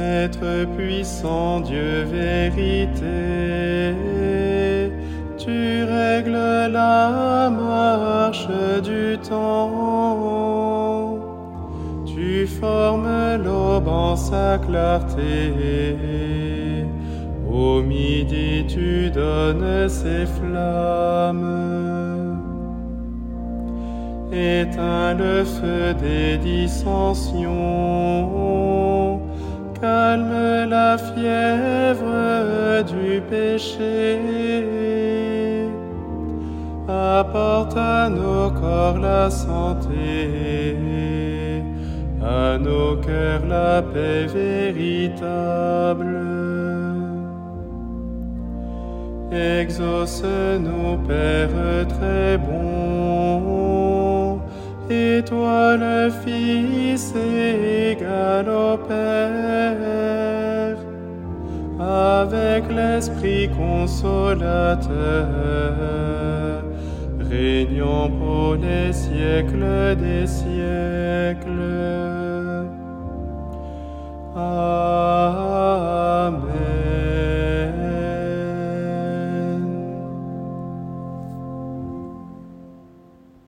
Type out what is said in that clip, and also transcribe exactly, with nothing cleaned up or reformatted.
Maître puissant, Dieu vérité, tu règles la marche du temps, tu formes l'aube en sa clarté, au midi tu donnes ses flammes. Éteins le feu des dissensions, calme la fièvre du péché, apporte à nos corps la santé, à nos cœurs la paix véritable. Exauce-nous, Père très bon, et toi le Fils égal au Père, avec l'Esprit consolateur, régnant pour les siècles des siècles. Amen.